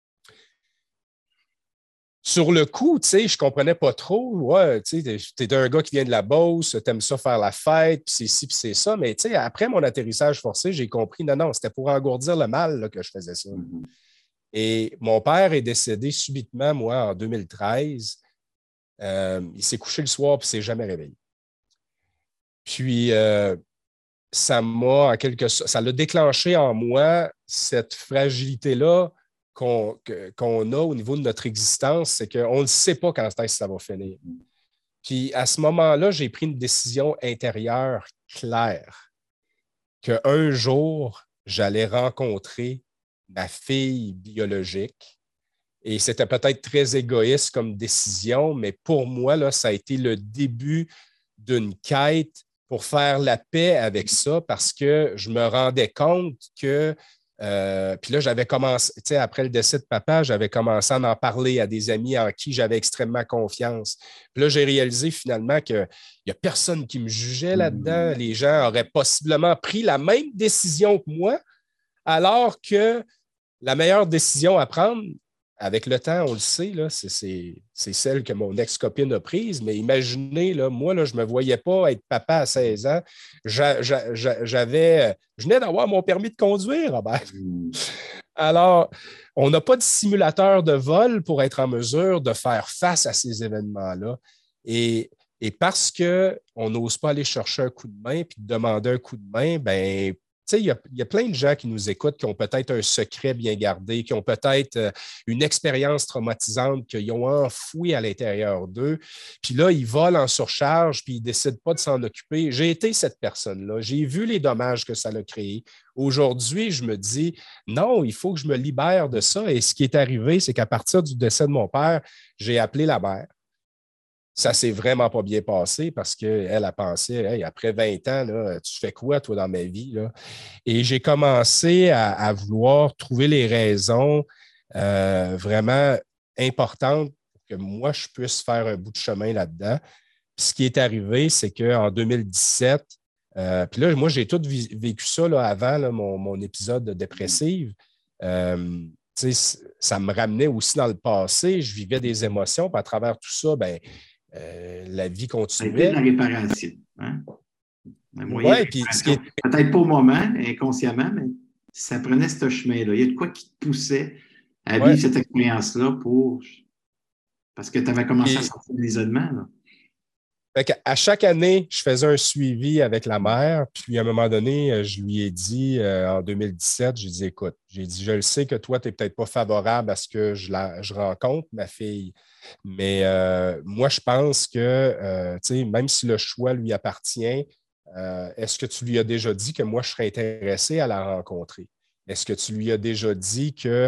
Sur le coup, tu sais, je ne comprenais pas trop. Ouais, tu sais, tu es un gars qui vient de la Beauce, tu aimes ça faire la fête, puis c'est ci, puis c'est ça. Mais tu sais, après mon atterrissage forcé, j'ai compris, non, non, c'était pour engourdir le mal là, que je faisais ça. Mm-hmm. Et mon père est décédé subitement, moi, en deux mille treize. Euh, il s'est couché le soir, puis il ne s'est jamais réveillé. Puis, euh, ça m'a, en quelque sorte, ça l'a déclenché en moi cette fragilité-là Qu'on, que, qu'on a au niveau de notre existence, c'est qu'on ne sait pas quand est-ce que ça va finir. Puis à ce moment-là, j'ai pris une décision intérieure claire qu'un jour, j'allais rencontrer ma fille biologique. Et c'était peut-être très égoïste comme décision, mais pour moi, là, ça a été le début d'une quête pour faire la paix avec ça parce que je me rendais compte que Euh, puis là, j'avais commencé, tu sais, après le décès de papa, j'avais commencé à en parler à des amis en qui j'avais extrêmement confiance. Puis là, j'ai réalisé finalement qu'il n'y a personne qui me jugeait là-dedans. Les gens auraient possiblement pris la même décision que moi, alors que la meilleure décision à prendre, avec le temps, on le sait, là, c'est, c'est, c'est celle que mon ex-copine a prise. Mais imaginez, là, moi, là, je ne me voyais pas être papa à seize ans. J'a, j'a, j'avais, je venais d'avoir mon permis de conduire, Robert. Alors, on n'a pas de simulateur de vol pour être en mesure de faire face à ces événements-là. Et, et parce qu'on n'ose pas aller chercher un coup de main puis demander un coup de main, ben, sais, il y, a, il y a plein de gens qui nous écoutent qui ont peut-être un secret bien gardé, qui ont peut-être euh, une expérience traumatisante qu'ils ont enfouie à l'intérieur d'eux. Puis là, ils volent en surcharge, puis ils ne décident pas de s'en occuper. J'ai été cette personne-là. J'ai vu les dommages que ça a créé. Aujourd'hui, je me dis, non, il faut que je me libère de ça. Et ce qui est arrivé, c'est qu'à partir du décès de mon père, j'ai appelé la mère. Ça ne s'est vraiment pas bien passé parce qu'elle a pensé, hey, après vingt ans, là, tu fais quoi, toi, dans ma vie? Là? Et j'ai commencé à, à vouloir trouver les raisons euh, vraiment importantes pour que moi, je puisse faire un bout de chemin là-dedans. Puis ce qui est arrivé, c'est qu'en deux mille dix-sept, euh, puis là, moi, j'ai tout vécu ça là, avant là, mon, mon épisode de dépressive. Euh, ça me ramenait aussi dans le passé. Je vivais des émotions. Puis à travers tout ça, ben, Euh, la vie continuait. Ça a été la réparation. Hein? Un moyen Ouais, de puis ce qui réparation. est... Peut-être pas au moment, inconsciemment, mais ça prenait ce chemin-là. Il y a de quoi qui te poussait à ouais. vivre cette expérience-là pour. Parce que tu avais commencé Et... à sortir de l'isolement. Là. Fait à chaque année, je faisais un suivi avec la mère. Puis à un moment donné, je lui ai dit euh, en deux mille dix-sept, j'ai dit, écoute, j'ai dit, je le sais que toi, tu n'es peut-être pas favorable à ce que je, la, je rencontre, ma fille. Mais euh, moi, je pense que, euh, même si le choix lui appartient, euh, est-ce que tu lui as déjà dit que moi, je serais intéressé à la rencontrer? Est-ce que tu lui as déjà dit que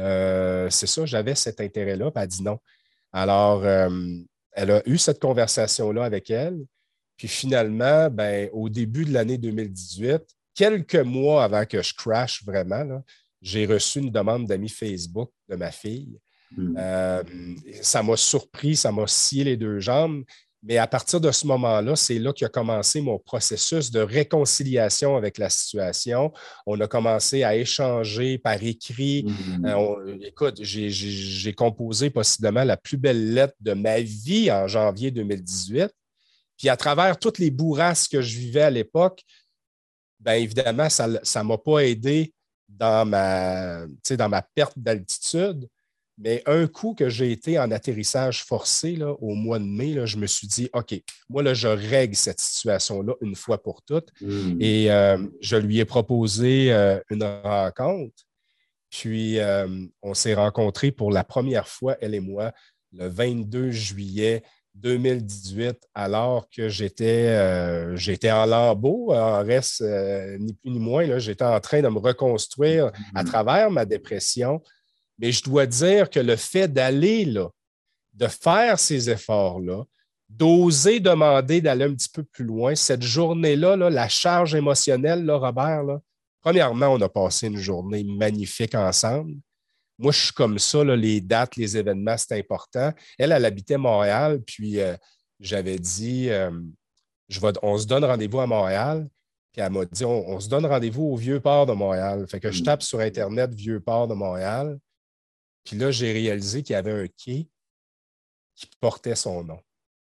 euh, c'est ça, j'avais cet intérêt-là? Puis elle a dit non. Alors, euh, elle a eu cette conversation-là avec elle. Puis finalement, ben, au début de l'année deux mille dix-huit, quelques mois avant que je crash vraiment, là, j'ai reçu une demande d'amis Facebook de ma fille. Mm. Euh, ça m'a surpris, ça m'a scié les deux jambes. Mais à partir de ce moment-là, c'est là qu'a commencé mon processus de réconciliation avec la situation. On a commencé à échanger par écrit. Mm-hmm. Euh, on, écoute, j'ai, j'ai, j'ai composé possiblement la plus belle lettre de ma vie en janvier deux mille dix-huit. Puis à travers toutes les bourrasques que je vivais à l'époque, bien évidemment, ça ne m'a pas aidé dans ma, dans ma perte d'altitude. Mais un coup que j'ai été en atterrissage forcé là, au mois de mai, là, je me suis dit, OK, moi, là, je règle cette situation-là une fois pour toutes. Mm. Et euh, je lui ai proposé euh, une rencontre. Puis, euh, on s'est rencontrés pour la première fois, elle et moi, le vingt-deux juillet deux mille dix-huit, alors que j'étais, euh, j'étais en lambeaux, en reste euh, ni plus ni moins. Là, j'étais en train de me reconstruire mm. à travers ma dépression. Mais je dois dire que le fait d'aller là, de faire ces efforts-là, d'oser demander d'aller un petit peu plus loin, cette journée-là, là, la charge émotionnelle, là, Robert, là, premièrement, on a passé une journée magnifique ensemble. Moi, je suis comme ça, là, les dates, les événements, c'est important. Elle, elle habitait Montréal, puis euh, j'avais dit, euh, je vais, on se donne rendez-vous à Montréal. Puis elle m'a dit, on, on se donne rendez-vous au Vieux-Port de Montréal. Fait que je tape sur Internet Vieux-Port de Montréal. Puis là, j'ai réalisé qu'il y avait un quai qui portait son nom.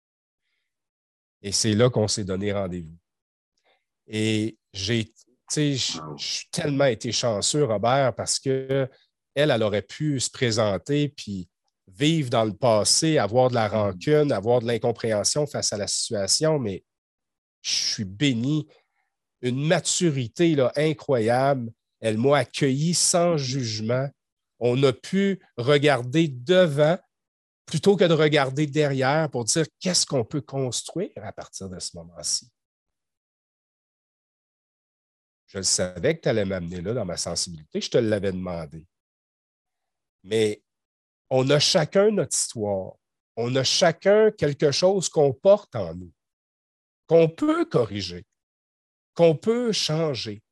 Et c'est là qu'on s'est donné rendez-vous. Et j'ai, tu sais, j'ai tellement été chanceux, Robert, parce qu'elle, elle aurait pu se présenter puis vivre dans le passé, avoir de la rancune, avoir de l'incompréhension face à la situation, mais je suis béni. Une maturité là, incroyable. Elle m'a accueilli sans jugement. On a pu regarder devant plutôt que de regarder derrière pour dire qu'est-ce qu'on peut construire à partir de ce moment-ci. Je savais que tu allais m'amener là dans ma sensibilité, je te l'avais demandé. Mais on a chacun notre histoire. On a chacun quelque chose qu'on porte en nous, qu'on peut corriger, qu'on peut changer.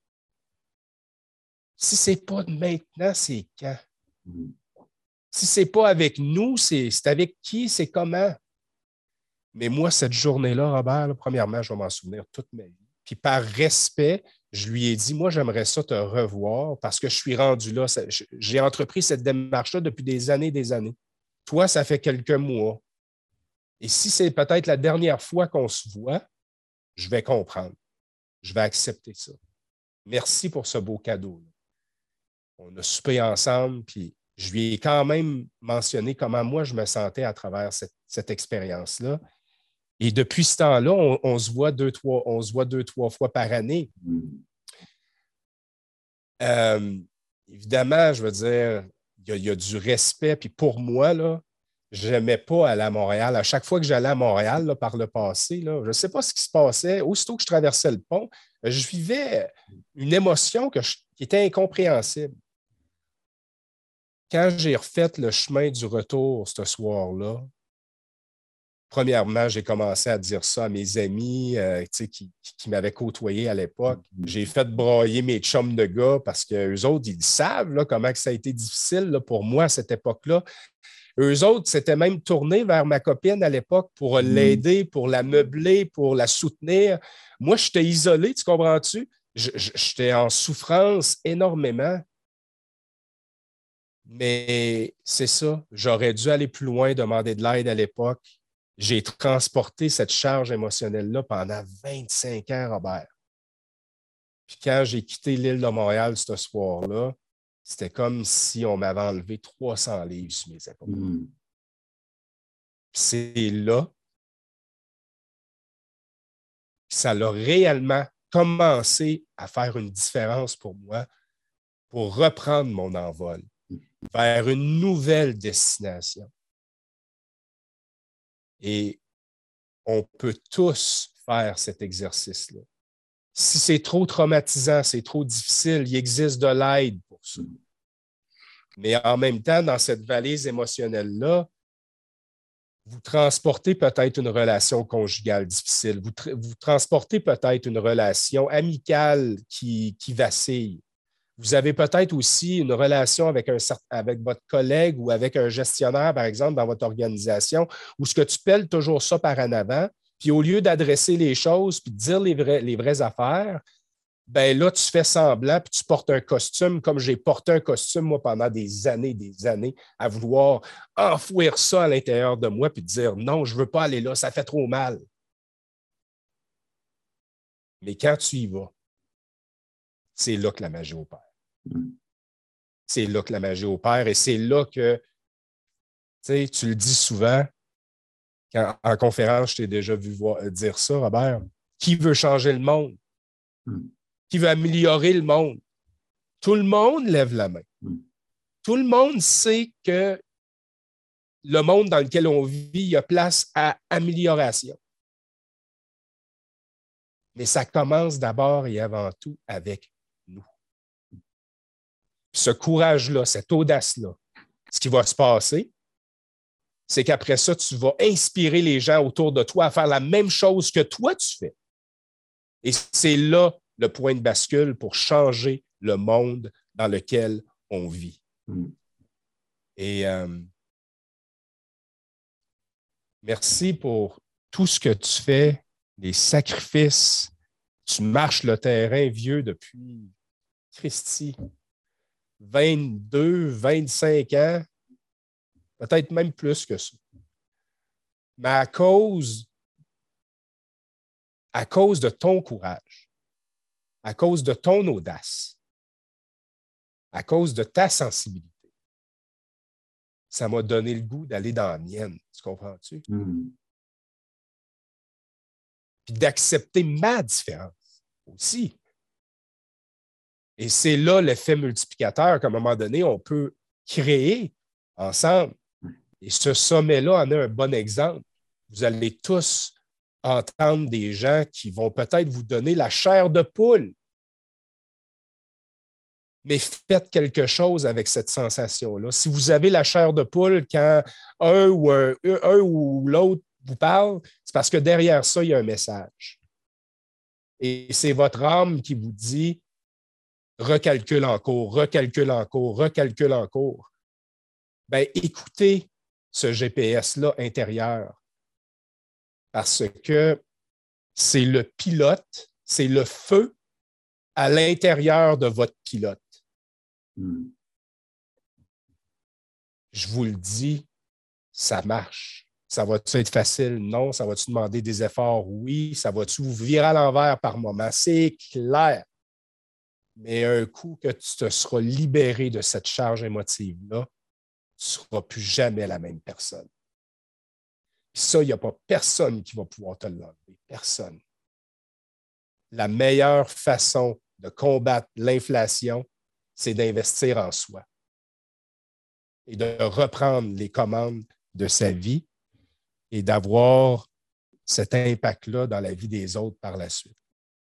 Si ce n'est pas maintenant, c'est quand? Si ce n'est pas avec nous, c'est, c'est avec qui, c'est comment? Mais moi, cette journée-là, Robert, là, premièrement, je vais m'en souvenir toute ma vie. Puis par respect, je lui ai dit, moi, j'aimerais ça te revoir parce que je suis rendu là. J'ai entrepris cette démarche-là depuis des années et des années. Toi, ça fait quelques mois. Et si c'est peut-être la dernière fois qu'on se voit, je vais comprendre. Je vais accepter ça. Merci pour ce beau cadeau. On a soupé ensemble, puis je lui ai quand même mentionné comment moi je me sentais à travers cette, cette expérience-là. Et depuis ce temps-là, on, on, se voit deux, trois, on se voit deux, trois fois par année. Euh, évidemment, je veux dire, il y, a, il y a du respect. Puis pour moi, là, je n'aimais pas aller à Montréal. À chaque fois que j'allais à Montréal là, par le passé, là, je ne sais pas ce qui se passait. Aussitôt que je traversais le pont, je vivais une émotion que je, qui était incompréhensible. Quand j'ai refait le chemin du retour ce soir-là, premièrement, j'ai commencé à dire ça à mes amis euh, qui, qui, qui m'avaient côtoyé à l'époque. J'ai fait brailler mes chums de gars parce qu'eux autres, ils savent là, comment que ça a été difficile là, pour moi à cette époque-là. Eux autres s'étaient même tournés vers ma copine à l'époque pour l'aider, pour la meubler, pour la soutenir. Moi, j'étais isolé, tu comprends-tu? J'étais en souffrance énormément. Mais c'est ça, j'aurais dû aller plus loin, demander de l'aide à l'époque. J'ai transporté cette charge émotionnelle-là pendant vingt-cinq ans, Robert. Puis quand j'ai quitté l'île de Montréal ce soir-là, c'était comme si on m'avait enlevé trois cents livres sur mes épaules. Mm. C'est là que ça a réellement commencé à faire une différence pour moi pour reprendre mon envol vers une nouvelle destination. Et on peut tous faire cet exercice-là. Si c'est trop traumatisant, c'est trop difficile, il existe de l'aide pour ça. Mais en même temps, dans cette valise émotionnelle-là, vous transportez peut-être une relation conjugale difficile, vous, tra- vous transportez peut-être une relation amicale qui, qui vacille. Vous avez peut-être aussi une relation avec, un, avec votre collègue ou avec un gestionnaire, par exemple, dans votre organisation, où ce que tu pelles toujours ça par en avant, puis au lieu d'adresser les choses puis de dire les, vrais, les vraies affaires, ben là, tu fais semblant puis tu portes un costume, comme j'ai porté un costume, moi, pendant des années, des années, à vouloir enfouir ça à l'intérieur de moi puis dire non, je ne veux pas aller là, ça fait trop mal. Mais quand tu y vas, c'est là que la magie opère. C'est là que la magie opère et c'est là que, tu sais, tu le dis souvent, quand, en conférence, je t'ai déjà vu voir, dire ça, Robert, qui veut changer le monde? Mm. Qui veut améliorer le monde? Tout le monde lève la main. Mm. Tout le monde sait que le monde dans lequel on vit, il y a place à amélioration. Mais ça commence d'abord et avant tout avec nous. Ce courage-là, cette audace-là, ce qui va se passer, c'est qu'après ça, tu vas inspirer les gens autour de toi à faire la même chose que toi, tu fais. Et c'est là le point de bascule pour changer le monde dans lequel on vit. Mm. Et euh, merci pour tout ce que tu fais, les sacrifices. Tu marches le terrain vieux depuis, Christy, vingt-deux, vingt-cinq ans, peut-être même plus que ça. Mais à cause, à cause de ton courage, à cause de ton audace, à cause de ta sensibilité, ça m'a donné le goût d'aller dans la mienne. Tu comprends-tu? Mm. Puis d'accepter ma différence aussi. Et c'est là l'effet multiplicateur qu'à un moment donné, on peut créer ensemble. Et ce sommet-là en est un bon exemple. Vous allez tous entendre des gens qui vont peut-être vous donner la chair de poule. Mais faites quelque chose avec cette sensation-là. Si vous avez la chair de poule quand un ou, un, un ou l'autre vous parle, c'est parce que derrière ça, il y a un message. Et c'est votre âme qui vous dit recalcule en cours, recalcule en cours, recalcule en cours. Bien, écoutez ce G P S-là intérieur parce que c'est le pilote, c'est le feu à l'intérieur de votre pilote. Mm. Je vous le dis, ça marche. Ça va-tu être facile? Non. Ça va-tu demander des efforts? Oui. Ça va-tu vous virer à l'envers par moment? C'est clair. Mais un coup que tu te seras libéré de cette charge émotive-là, tu ne seras plus jamais la même personne. Puis ça, il n'y a pas personne qui va pouvoir te l'enlever. Personne. La meilleure façon de combattre l'inflation, c'est d'investir en soi et de reprendre les commandes de sa vie et d'avoir cet impact-là dans la vie des autres par la suite.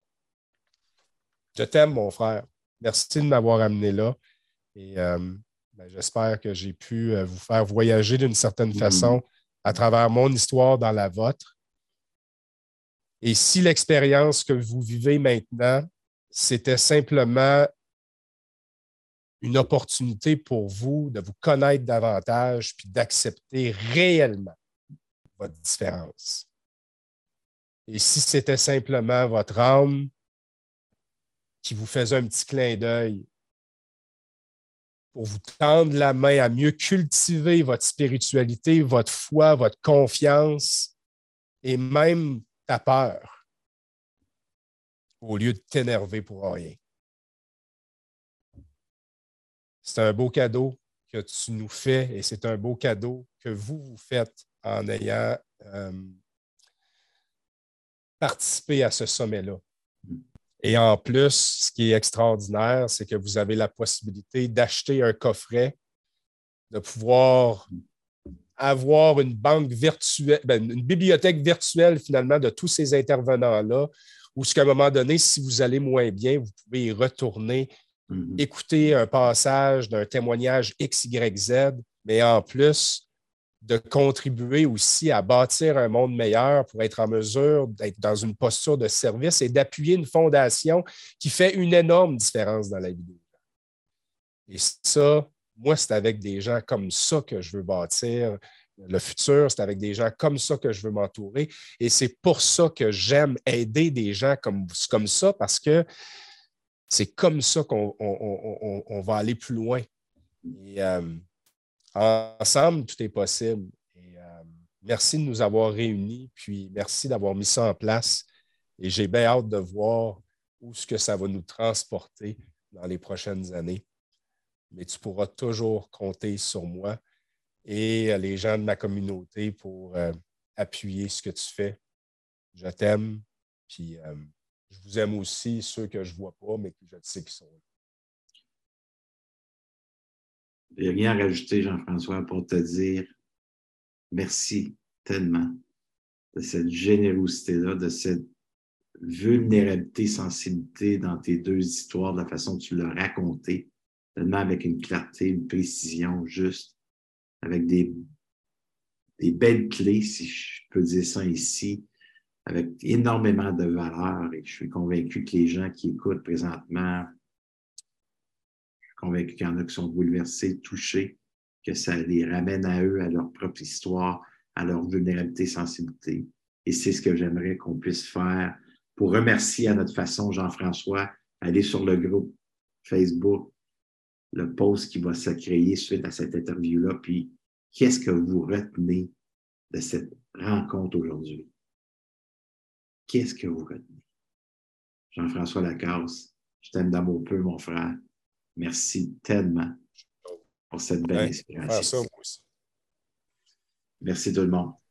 Je t'aime, mon frère. Merci de m'avoir amené là. Et euh, ben, j'espère que j'ai pu euh, vous faire voyager d'une certaine mmh. façon à travers mon histoire dans la vôtre. Et si l'expérience que vous vivez maintenant, c'était simplement une opportunité pour vous de vous connaître davantage puis d'accepter réellement votre différence. Et si c'était simplement votre âme qui vous faisait un petit clin d'œil pour vous tendre la main à mieux cultiver votre spiritualité, votre foi, votre confiance et même ta peur, au lieu de t'énerver pour rien. C'est un beau cadeau que tu nous fais et c'est un beau cadeau que vous vous faites en ayant euh, participé à ce sommet-là. Et en plus, ce qui est extraordinaire, c'est que vous avez la possibilité d'acheter un coffret, de pouvoir avoir une banque virtuelle, ben, une bibliothèque virtuelle finalement de tous ces intervenants-là, où à un moment donné, si vous allez moins bien, vous pouvez y retourner, mm-hmm. écouter un passage d'un témoignage X Y Z, mais en plus de contribuer aussi à bâtir un monde meilleur pour être en mesure d'être dans une posture de service et d'appuyer une fondation qui fait une énorme différence dans la vie des gens. Et ça, moi, c'est avec des gens comme ça que je veux bâtir le futur, c'est avec des gens comme ça que je veux m'entourer. Et c'est pour ça que j'aime aider des gens comme, comme ça, parce que c'est comme ça qu'on on, on, on va aller plus loin. Et euh, ensemble, tout est possible. Et, euh, merci de nous avoir réunis, puis merci d'avoir mis ça en place. Et j'ai bien hâte de voir où ce que ça va nous transporter dans les prochaines années. Mais tu pourras toujours compter sur moi et les gens de ma communauté pour euh, appuyer ce que tu fais. Je t'aime, puis euh, je vous aime aussi, ceux que je ne vois pas, mais que je sais qu'ils sont là. Il n'y a rien à rajouter, Jean-François, pour te dire merci tellement de cette générosité-là, de cette vulnérabilité, sensibilité dans tes deux histoires, de la façon dont tu l'as raconté, tellement avec une clarté, une précision juste, avec des, des belles clés, si je peux dire ça ici, avec énormément de valeur. Et je suis convaincu que les gens qui écoutent présentement, je suis convaincu qu'il y en a qui sont bouleversés, touchés, que ça les ramène à eux, à leur propre histoire, à leur vulnérabilité, sensibilité. Et c'est ce que j'aimerais qu'on puisse faire pour remercier à notre façon Jean-François, aller sur le groupe Facebook, le post qui va se créer suite à cette interview-là, puis qu'est-ce que vous retenez de cette rencontre aujourd'hui? Qu'est-ce que vous retenez? Jean-François Lacasse, je t'aime d'amour peu, mon frère. Merci tellement pour cette belle ouais, inspiration. Ça, moi aussi. Merci tout le monde.